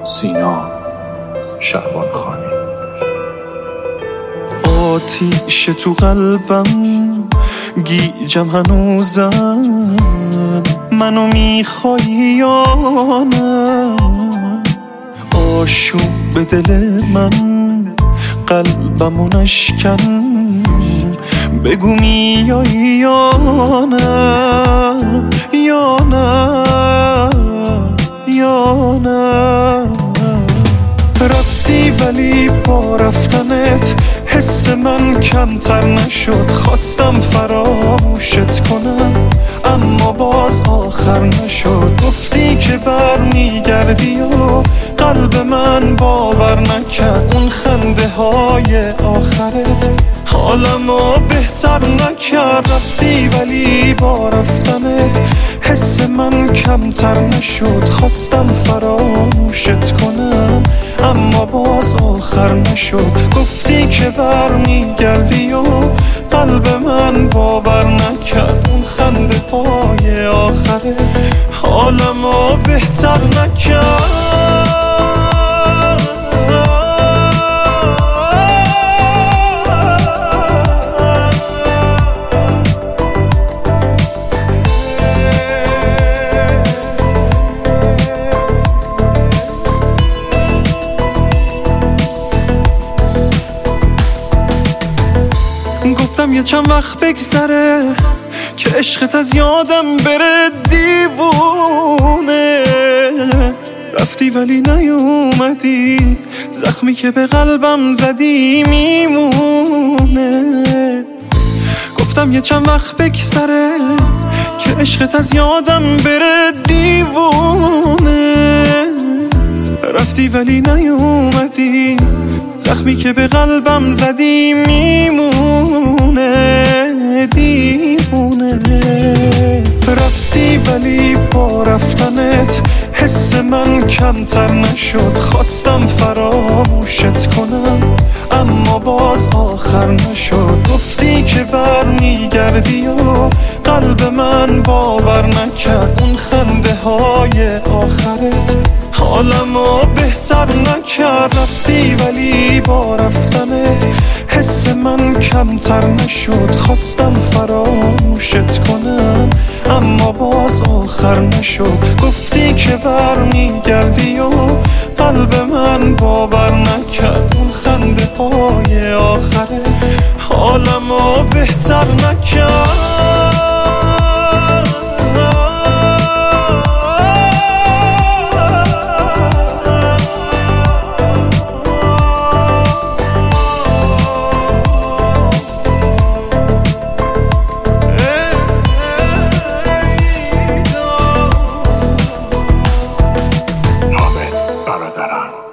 سینا شعبانخانی. آتیش تو قلبم گیجم هنوزم، منو میخوای یا نه؟ آشوب به دل من قلبمو نشکن، بگو میایی یا نه یا نه یا نه. رفتی ولی با رفتنت حس من کمتر نشد، خواستم فراموشت کنم اما باز آخر نشد. گفتی که برمیگردی و قلب من باور نکرد، اون خنده های آخرت حالمو بهتر نکرد. رفتی ولی با رفتنت حس من کمتر نشد، خواستم فراموشت کنم اما باز آخر نشد. گفتی که برمیگردی و قلب من باور نکرد، اون خنده های آخرت حالمو بهتر نکرد. گفتم یه چند وقت بگذره که عشقت از یادم بره دیوونه. رفتی ولی نیومدی، زخمی که به قلبم زدی میمونه. گفتم یه چند وقت بگذره که عشقت از یادم بره دیوونه. رفتی ولی نیومدی، زخمی که به قلبم زدی میمونه دیوونه. رفتی ولی با رفتنت حس من کمتر نشد، خواستم فراموشت کنم اما باز آخر نشد. گفتی که برمیگردی و قلب من باور نکرد، اون خنده های آخرت حالمو بهتر نکرد. رفتی ولی با رفتنت حس من کمتر نشد، خواستم فراموشت کنم اما باز آخر نشد. گفتی که برمیگردی و قلب من باور نکرد، اون خنده های آخرت حالمو بهتر نکرد. برادران